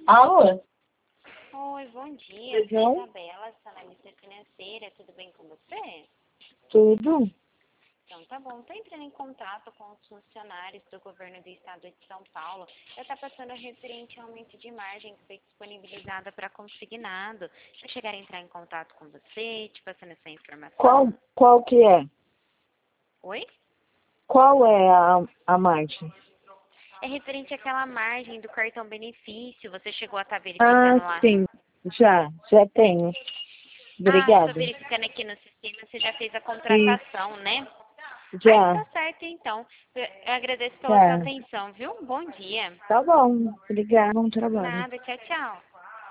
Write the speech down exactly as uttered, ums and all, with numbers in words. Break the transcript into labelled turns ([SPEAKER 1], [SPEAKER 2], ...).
[SPEAKER 1] Alô?
[SPEAKER 2] Oi, bom dia. Eu sou a Isabela, sou analista financeira. Tudo bem com você?
[SPEAKER 1] Tudo?
[SPEAKER 2] Então tá bom. Estou entrando em contato com os funcionários do governo do estado de São Paulo. Eu estou passando referente ao aumento de margem que foi disponibilizada para consignado. Se eu chegar a entrar em contato com você, te passando essa informação.
[SPEAKER 1] Qual, qual que é?
[SPEAKER 2] Oi?
[SPEAKER 1] Qual é a, a margem?
[SPEAKER 2] É referente àquela margem do cartão benefício. Você chegou a estar verificando
[SPEAKER 1] Ah,
[SPEAKER 2] lá?
[SPEAKER 1] sim. Já, já tenho.
[SPEAKER 2] Ah, estou
[SPEAKER 1] Obrigada.
[SPEAKER 2] verificando aqui no sistema. Você já fez a
[SPEAKER 1] Sim,
[SPEAKER 2] contratação, né? Aí
[SPEAKER 1] já.
[SPEAKER 2] tá certo, então. Eu agradeço pela sua
[SPEAKER 1] Tá.
[SPEAKER 2] atenção, viu? Bom dia.
[SPEAKER 1] Tá bom. Obrigada. Bom trabalho.
[SPEAKER 2] Nada, tchau, tchau.